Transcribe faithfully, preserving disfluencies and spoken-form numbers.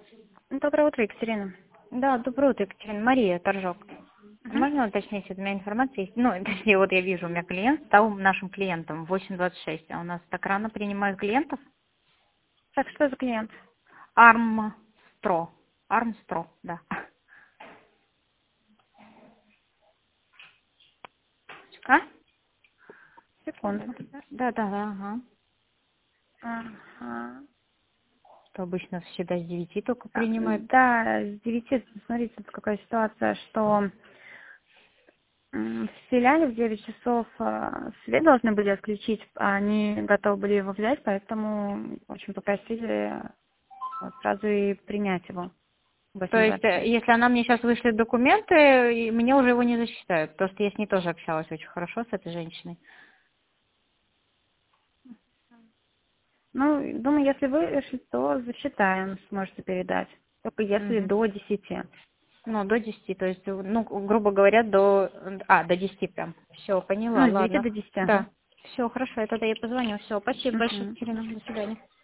Доброе утро, Екатерина. Да, доброе утро, Екатерина. Мария, торжок. Мгм. Можно уточнить, у меня информация есть? Ну, точнее, вот я вижу, у меня клиент стал нашим клиентом в восемь двадцать шесть, а у нас так рано принимают клиентов? Так, что за клиент? Армстро. Армстро, да. А? Секунду. Да, да, да, ага. Ага. То обычно всегда с девяти только А, принимают. Да, с девяти, смотрите, тут какая ситуация, что м, в филиале в девять часов а, свет должны были отключить, а они готовы были его взять, поэтому очень попросили вот, сразу и принять его в То восемь есть, двадцать э, шесть. если она мне сейчас вышлет документы, и мне уже его не засчитают, потому что я с ней тоже общалась очень хорошо, с этой женщиной. Ну, думаю, если вышлют, то засчитаем, сможете передать. Только если Мгм. до десяти. Ну, до десяти, то есть, ну, грубо говоря, до... А, до десяти прям. Все, поняла, Ну, с девяти ладно. до десяти, ага. Да. Все, хорошо, я тогда ей позвоню. Все, спасибо большое, Мгм. Екатерина. До свидания.